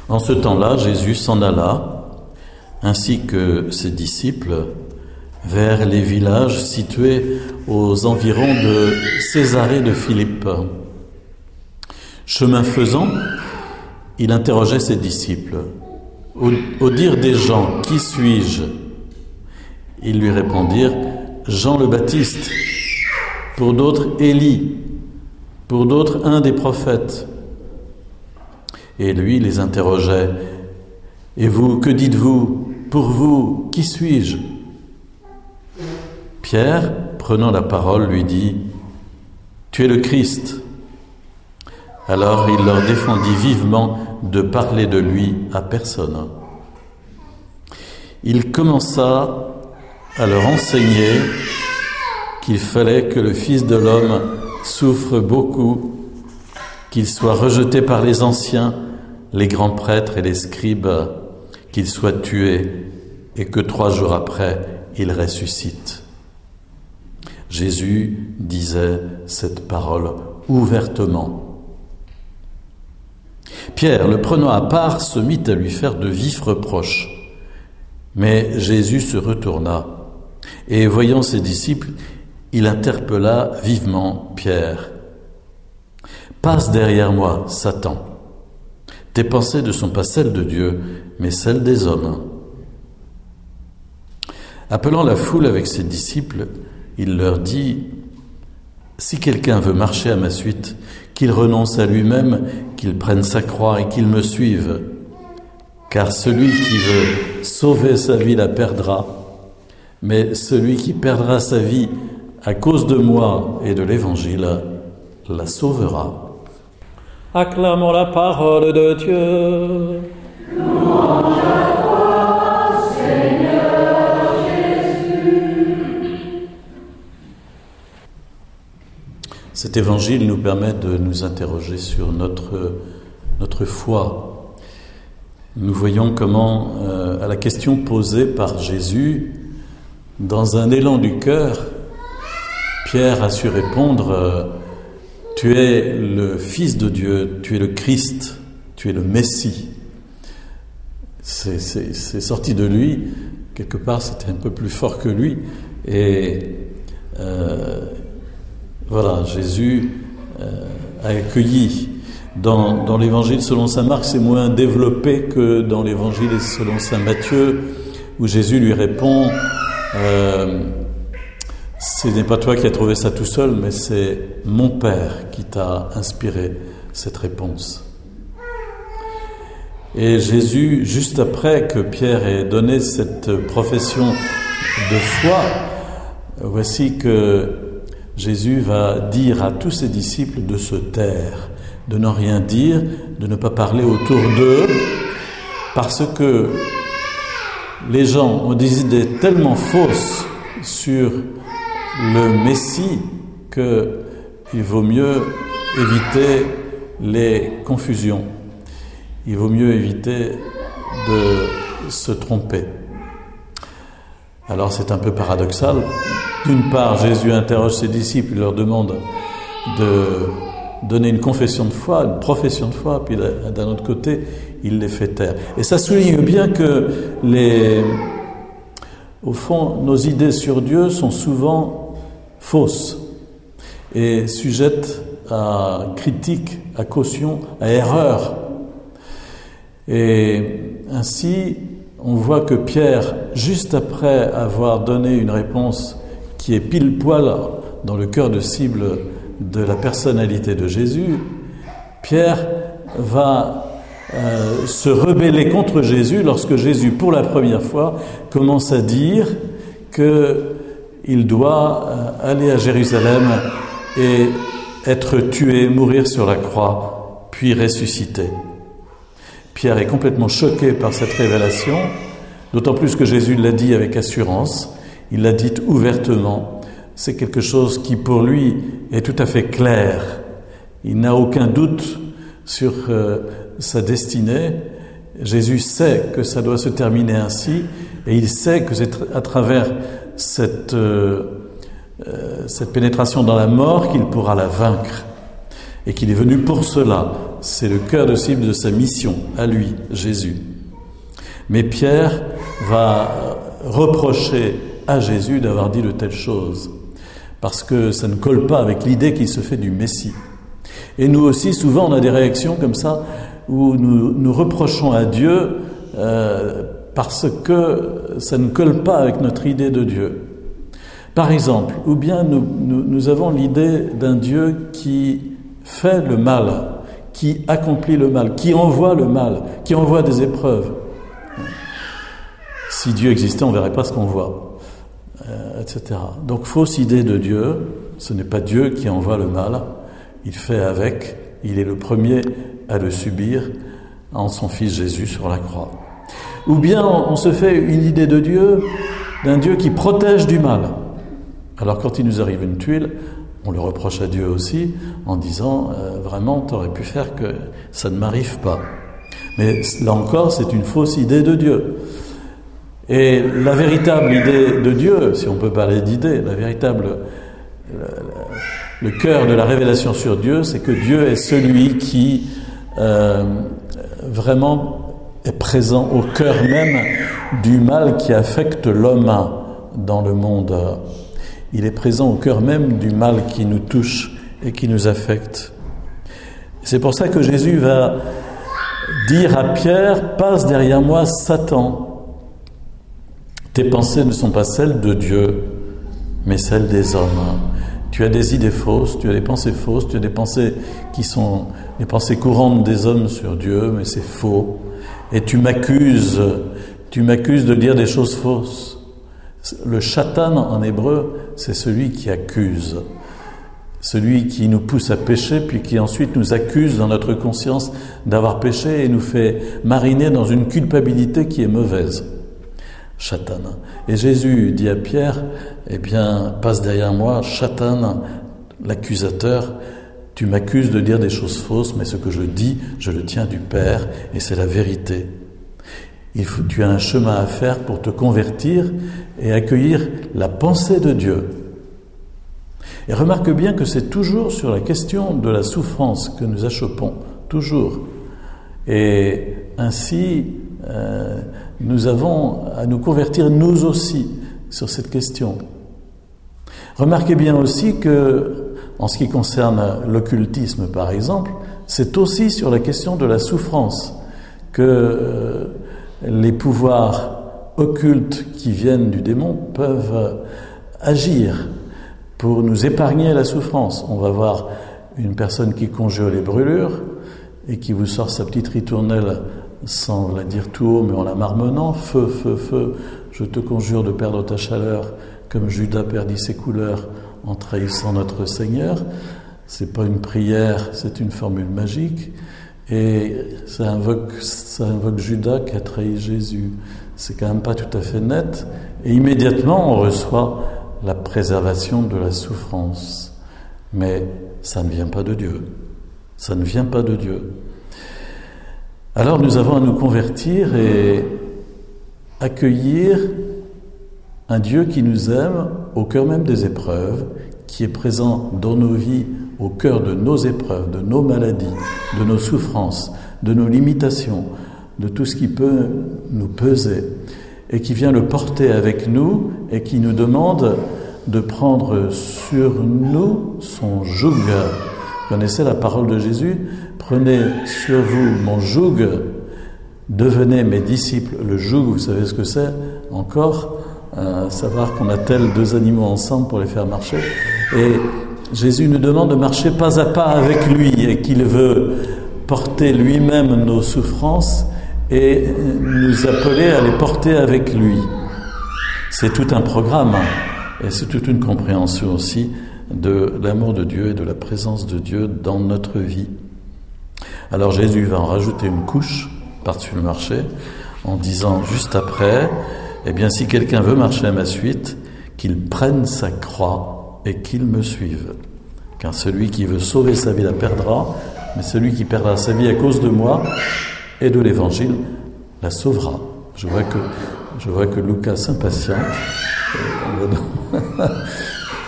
En ce temps-là, Jésus s'en alla, ainsi que ses disciples, vers les villages situés aux environs de Césarée de Philippe. Chemin faisant, il interrogeait ses disciples. Au dire des gens, « Qui suis-je » Ils lui répondirent, « Jean le Baptiste », pour d'autres, « Élie », pour d'autres, un des prophètes. Et lui les interrogeait, « Et vous, que dites-vous? Pour vous, qui suis-je » Pierre, prenant la parole, lui dit, « Tu es le Christ ». Alors il leur défendit vivement de parler de lui à personne. Il commença à leur enseigner qu'il fallait que le Fils de l'homme souffre beaucoup, qu'il soit rejeté par les anciens, les grands prêtres et les scribes, qu'il soit tué et que 3 jours après, il ressuscite. Jésus disait cette parole ouvertement. Pierre, le prenant à part, se mit à lui faire de vifs reproches. Mais Jésus se retourna et, voyant ses disciples, il interpella vivement Pierre. « Passe derrière moi, Satan. Tes pensées ne sont pas celles de Dieu, mais celles des hommes. » Appelant la foule avec ses disciples, il leur dit, « Si quelqu'un veut marcher à ma suite, qu'il renonce à lui-même, qu'il prenne sa croix et qu'il me suive. Car celui qui veut sauver sa vie la perdra, mais celui qui perdra sa vie à cause de moi et de l'Évangile la sauvera. » Acclamons la parole de Dieu. Louange à toi, Seigneur Jésus. Cet évangile nous permet de nous interroger sur notre foi. Nous voyons comment, à la question posée par Jésus, dans un élan du cœur, Pierre a su répondre « Tu es le Fils de Dieu, tu es le Christ, tu es le Messie. » C'est sorti de lui, quelque part c'était un peu plus fort que lui, et voilà, Jésus a accueilli. Dans l'évangile selon saint Marc, c'est moins développé que dans l'évangile selon saint Matthieu, où Jésus lui répond ce n'est pas toi qui as trouvé ça tout seul, mais c'est mon Père qui t'a inspiré cette réponse. Et Jésus, juste après que Pierre ait donné cette profession de foi, voici que Jésus va dire à tous ses disciples de se taire, de ne rien dire, de ne pas parler autour d'eux, parce que les gens ont des idées tellement fausses sur le Messie qu'il vaut mieux éviter les confusions. Il vaut mieux éviter de se tromper. Alors c'est un peu paradoxal. D'une part, Jésus interroge ses disciples, il leur demande de donner une confession de foi, une profession de foi, puis d'un autre côté, il les fait taire. Et ça souligne bien que au fond, nos idées sur Dieu sont souvent fausses et sujettes à critique, à caution, à erreur. Et ainsi, on voit que Pierre, juste après avoir donné une réponse qui est pile poil dans le cœur de cible de la personnalité de Jésus, Pierre va se rebeller contre Jésus lorsque Jésus, pour la première fois, commence à dire qu'il doit aller à Jérusalem et être tué, mourir sur la croix, puis ressusciter. Pierre est complètement choqué par cette révélation, d'autant plus que Jésus l'a dit avec assurance, il l'a dit ouvertement. C'est quelque chose qui pour lui est tout à fait clair. Il n'a aucun doute sur sa destinée. Jésus sait que ça doit se terminer ainsi, et il sait que c'est à travers cette pénétration dans la mort qu'il pourra la vaincre, et qu'il est venu pour cela, c'est le cœur de cible de sa mission, à lui, Jésus. Mais Pierre va reprocher à Jésus d'avoir dit de telles choses, parce que ça ne colle pas avec l'idée qu'il se fait du Messie. Et nous aussi, souvent, on a des réactions comme ça, où nous reprochons à Dieu parce que ça ne colle pas avec notre idée de Dieu. Par exemple, ou bien nous avons l'idée d'un Dieu qui fait le mal, qui accomplit le mal, qui envoie le mal, qui envoie des épreuves. Si Dieu existait, on ne verrait pas ce qu'on voit, etc. Donc, fausse idée de Dieu, ce n'est pas Dieu qui envoie le mal, il fait avec, il est le premier à le subir en son Fils Jésus sur la croix. Ou bien on se fait une idée de Dieu, d'un Dieu qui protège du mal. Alors quand il nous arrive une tuile, on le reproche à Dieu aussi en disant vraiment, tu aurais pu faire que ça ne m'arrive pas. Mais là encore, c'est une fausse idée de Dieu. Et la véritable idée de Dieu, si on peut parler d'idée, le cœur de la révélation sur Dieu, c'est que Dieu est celui qui vraiment est présent au cœur même du mal qui affecte l'homme dans le monde. Il est présent au cœur même du mal qui nous touche et qui nous affecte. C'est pour ça que Jésus va dire à Pierre, « Passe derrière moi, Satan. Tes pensées ne sont pas celles de Dieu, mais celles des hommes. Tu as des idées fausses, tu as des pensées fausses, tu as des pensées qui sont les pensées courantes des hommes sur Dieu, mais c'est faux. Et tu m'accuses de dire des choses fausses. » Le shatan en hébreu, c'est celui qui accuse, celui qui nous pousse à pécher, puis qui ensuite nous accuse dans notre conscience d'avoir péché et nous fait mariner dans une culpabilité qui est mauvaise. Shatan. Et Jésus dit à Pierre, eh bien, passe derrière moi, Shatan, l'accusateur, tu m'accuses de dire des choses fausses, mais ce que je dis, je le tiens du Père, et c'est la vérité. Tu as un chemin à faire pour te convertir et accueillir la pensée de Dieu. Et remarque bien que c'est toujours sur la question de la souffrance que nous achoppons, toujours. Et ainsi, nous avons à nous convertir nous aussi sur cette question. Remarquez bien aussi que, en ce qui concerne l'occultisme par exemple, c'est aussi sur la question de la souffrance que les pouvoirs occultes qui viennent du démon peuvent agir pour nous épargner la souffrance. On va voir une personne qui conjure les brûlures et qui vous sort sa petite ritournelle sans la dire tout haut mais en la marmonnant. Feu, feu, feu, je te conjure de perdre ta chaleur comme Judas perdit ses couleurs en trahissant notre Seigneur. C'est pas une prière, c'est une formule magique. Et ça invoque Judas qui a trahi Jésus. C'est quand même pas tout à fait net. Et immédiatement, on reçoit la préservation de la souffrance. Mais ça ne vient pas de Dieu. Ça ne vient pas de Dieu. Alors nous avons à nous convertir et accueillir un Dieu qui nous aime au cœur même des épreuves, qui est présent dans nos vies, au cœur de nos épreuves, de nos maladies, de nos souffrances, de nos limitations, de tout ce qui peut nous peser, et qui vient le porter avec nous et qui nous demande de prendre sur nous son joug. Vous connaissez la parole de Jésus ? Prenez sur vous mon joug, devenez mes disciples. Le joug, vous savez ce que c'est encore ? Savoir qu'on attelle deux animaux ensemble pour les faire marcher. Et Jésus nous demande de marcher pas à pas avec lui et qu'il veut porter lui-même nos souffrances et nous appeler à les porter avec lui. C'est tout un programme et c'est toute une compréhension aussi de l'amour de Dieu et de la présence de Dieu dans notre vie. Alors Jésus va en rajouter une couche par-dessus le marché en disant juste après, eh bien si quelqu'un veut marcher à ma suite, qu'il prenne sa croix et qu'il me suive. Car celui qui veut sauver sa vie la perdra, mais celui qui perdra sa vie à cause de moi et de l'Évangile la sauvera. Je vois que Lucas s'impatiente.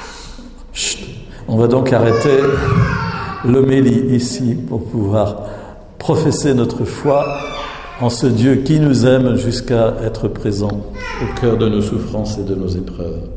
On va donc arrêter l'homélie ici pour pouvoir professer notre foi en ce Dieu qui nous aime jusqu'à être présent au cœur de nos souffrances et de nos épreuves.